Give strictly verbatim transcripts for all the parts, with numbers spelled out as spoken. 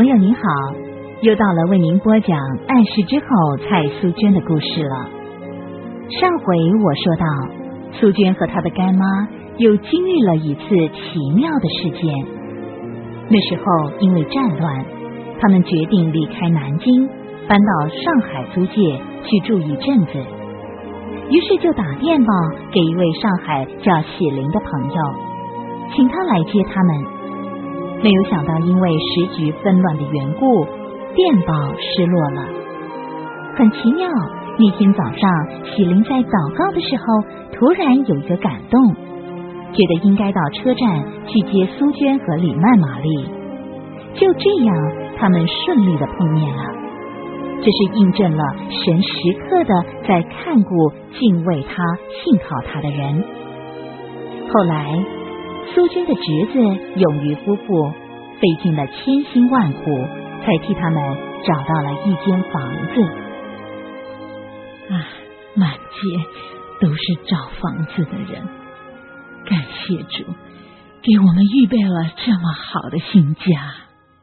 朋友您好，又到了为您播讲暗示之后蔡苏娟的故事了。上回我说到，苏娟和她的干妈又经历了一次奇妙的事件。那时候因为战乱，他们决定离开南京，搬到上海租界去住一阵子。于是就打电报给一位上海叫喜林的朋友，请他来接他们。没有想到因为时局纷乱的缘故，电报失落了。很奇妙，那天早上喜林在祷告的时候，突然有一个感动，觉得应该到车站去接苏娟和李曼玛丽。就这样，他们顺利的碰面了。这是印证了神时刻的在看顾敬畏他信靠他的人。后来苏娟的侄子永瑜夫妇费尽了千辛万苦，才替他们找到了一间房子。 啊，满街都是找房子的人，感谢主，给我们预备了这么好的新家。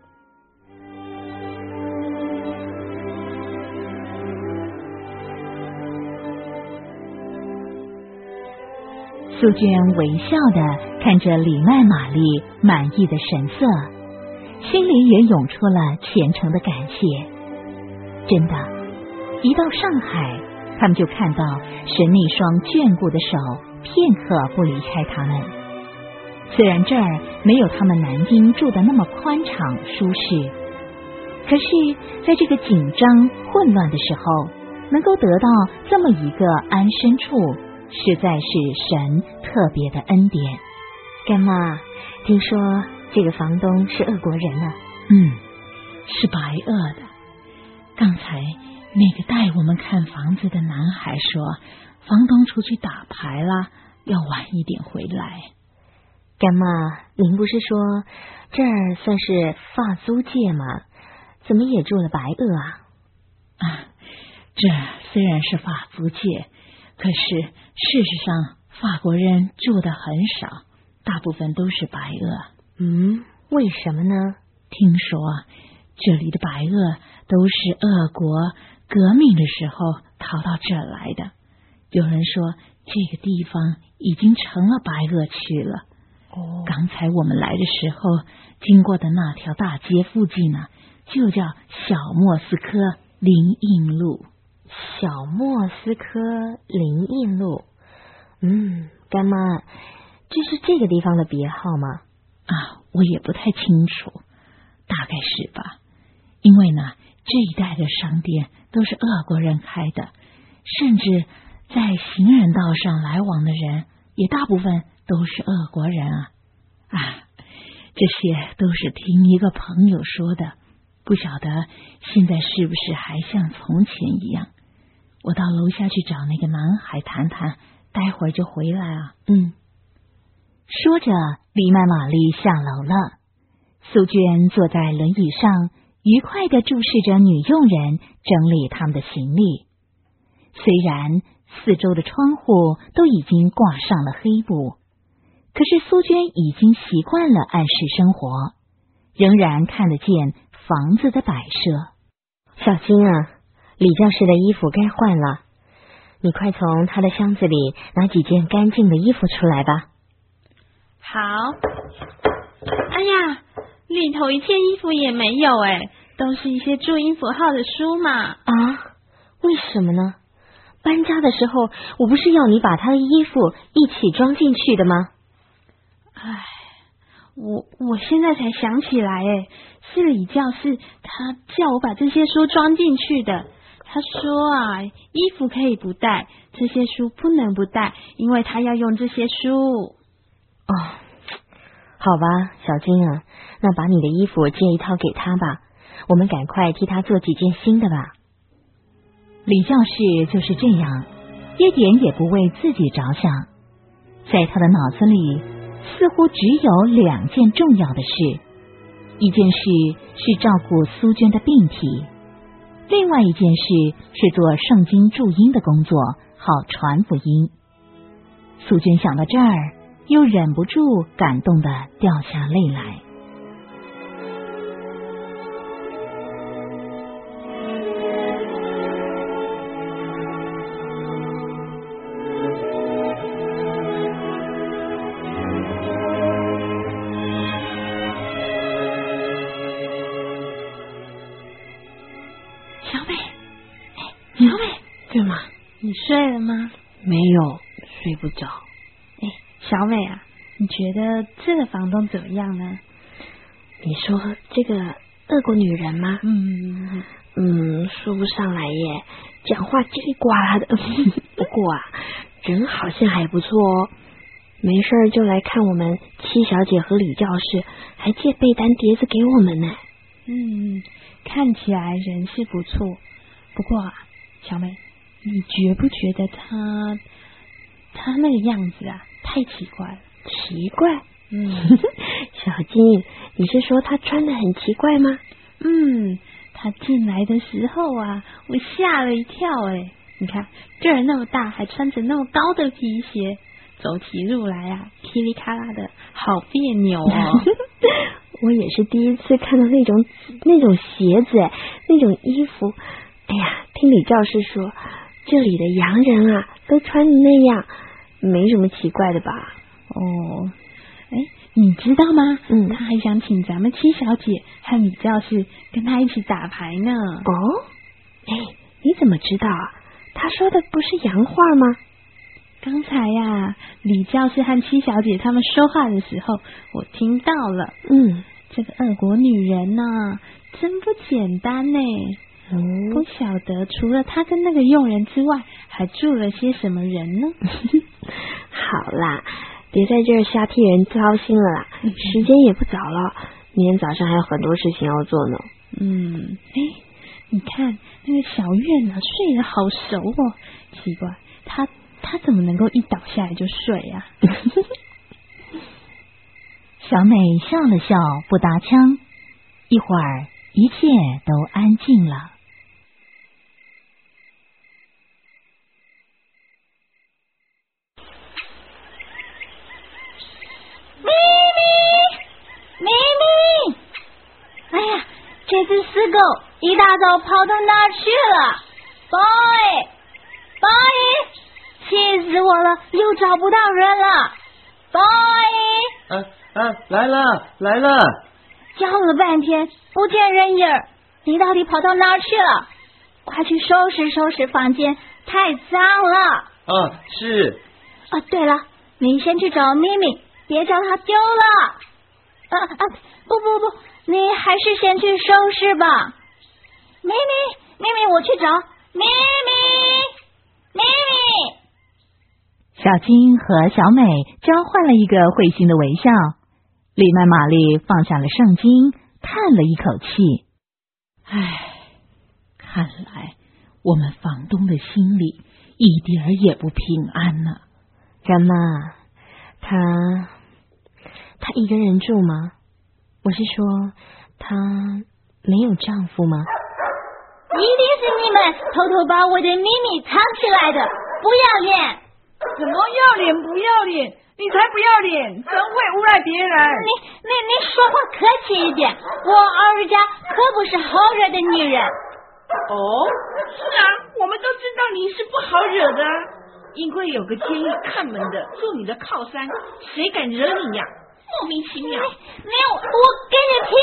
苏娟微笑地看着李曼玛丽满意的神色，心里也涌出了虔诚的感谢。真的，一到上海，他们就看到神那双眷顾的手片刻不离开他们。虽然这儿没有他们南京住的那么宽敞舒适，可是在这个紧张混乱的时候，能够得到这么一个安身处，实在是神特别的恩典。 干妈，听说这个房东是俄国人啊？ 嗯，是白俄的。刚才那个带我们看房子的男孩说，房东出去打牌了，要晚一点回来。 干妈，您不是说这儿算是法租界吗？怎么也住了白俄啊？ 啊，这虽然是法租界，可是事实上法国人住的很少，大部分都是白俄。 嗯，为什么呢？ 听说这里的白俄都是俄国革命的时候逃到这儿来的。有人说这个地方已经成了白俄区了。 哦， 刚才我们来的时候经过的那条大街附近呢，就叫小莫斯科林荫路。 小莫斯科林荫路，嗯，干妈，这是这个地方的别号吗？ 啊，我也不太清楚，大概是吧。因为呢，这一带的商店都是俄国人开的，甚至在行人道上来往的人也大部分都是俄国人啊。啊，这些都是听一个朋友说的，不晓得现在是不是还像从前一样。我到楼下去找那个男孩谈谈，待会儿就回来啊。 嗯。 说着，李曼玛丽下楼了。苏娟坐在轮椅上，愉快地注视着女佣人整理他们的行李。虽然四周的窗户都已经挂上了黑布，可是苏娟已经习惯了暗室生活，仍然看得见房子的摆设。 小金啊，李教师的衣服该换了，你快从他的箱子里拿几件干净的衣服出来吧。 好。哎呀，里头一件衣服也没有哎，都是一些注音符号的书嘛。 啊？为什么呢？搬家的时候我不是要你把他的衣服一起装进去的吗？ 唉，我我现在才想起来哎，是李教师他叫我把这些书装进去的。他说啊，衣服可以不带，这些书不能不带，因为他要用这些书。 哦，好吧，小金啊，那把你的衣服借一套给他吧，我们赶快替他做几件新的吧。 李教士就是这样，一点也不为自己着想。在他的脑子里，似乎只有两件重要的事，一件事是照顾苏娟的病体，另外一件事是做圣经注音的工作，好传福音。苏娟想到这儿，又忍不住感动地掉下泪来。 干嘛？ 你睡了吗？ 没有，睡不着。 哎，小美啊，你觉得这个房东怎么样呢？ 你说这个俄国女人吗？ 嗯嗯，说不上来耶，讲话叽里呱啦的。不过啊，人好像还不错哦。没事儿就来看我们七小姐和李教士，还借被单碟子给我们呢。 嗯，看起来人是不错。不过啊，小美，你觉不觉得他他那个样子啊，太奇怪了？ 奇怪？ 嗯， 小金，你是说他穿得很奇怪吗？ 嗯，他进来的时候啊，我吓了一跳哎！你看个人那么大，还穿着那么高的皮鞋，走起路来啊，噼里咔啦的，好别扭哦。 我也是第一次看到那种那种鞋子哎，那种衣服。哎呀，听李教师说，这里的洋人啊，都穿的那样，没什么奇怪的吧？ 哦。哎，你知道吗？ 嗯， 他还想请咱们七小姐和李教士跟他一起打牌呢。 哦，哎，你怎么知道啊？他说的不是洋话吗？ 刚才呀、啊，李教士和七小姐他们说话的时候，我听到了。 嗯， 这个俄国女人呢、啊，真不简单呢。 嗯， 不晓得除了她跟那个佣人之外，还住了些什么人呢？ 好啦。别在这儿瞎替人操心了啦，嗯、时间也不早了，明天早上还有很多事情要做呢。 嗯，哎，你看那个小月呢，睡得好熟哦，奇怪，他他怎么能够一倒下来就睡啊？ 小美笑了笑，不搭腔，一会儿一切都安静了。 这只死狗一大早跑到哪儿去了 ？boy boy， 气死我了，又找不到人了 ，boy。 啊啊，来了来了！ 叫了半天不见人影儿，你到底跑到哪儿去了？快去收拾收拾房间，太脏了。 啊，是。 啊，对了，你先去找咪咪，别叫他丢了。啊啊，不不不。你还是先去收拾吧，咪咪，咪咪，我去找咪咪，咪咪。 小金和小美交换了一个会心的微笑。李曼玛丽放下了圣经，叹了一口气。 唉，看来我们房东的心里一点儿也不平安呢。 干妈，她她一个人住吗？我是说，她没有丈夫吗？ 一定是你们偷偷把我的秘密藏起来的，不要脸！ 怎么要脸不要脸？你才不要脸，真会诬赖别人！ 你你你说话客气一点，我二家可不是好惹的女人。 哦，是啊，我们都知道你是不好惹的，因为有个监狱看门的做你的靠山，谁敢惹你呀？莫名其妙！ 没有，我跟你拼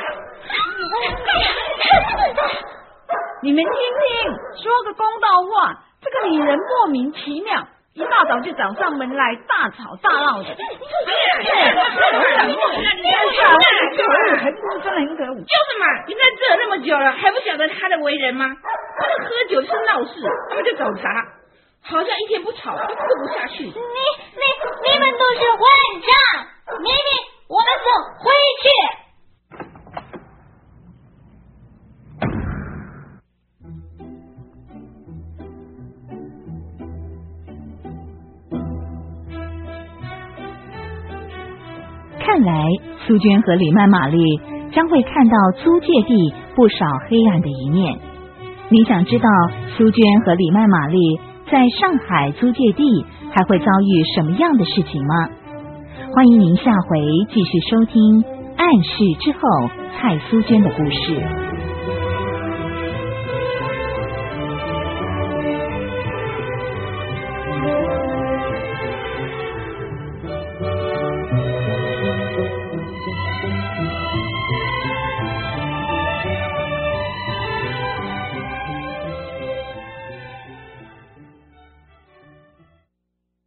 了！ 你们听听，说个公道话，这个女人莫名其妙，一大早就找上门来大吵大闹的。很真的很可恶。就是嘛，你在这那么久了，还不晓得他的为人吗？他们喝酒就是闹事，他们就找茬，好像一天不吵就过不下去。 你你你们都是混账！咪咪，我们走，回去。 看来苏娟和李曼玛丽将会看到租界地不少黑暗的一面。你想知道苏娟和李曼玛丽在上海租界地还会遭遇什么样的事情吗？欢迎您下回继续收听《暗示之后》蔡苏娟的故事。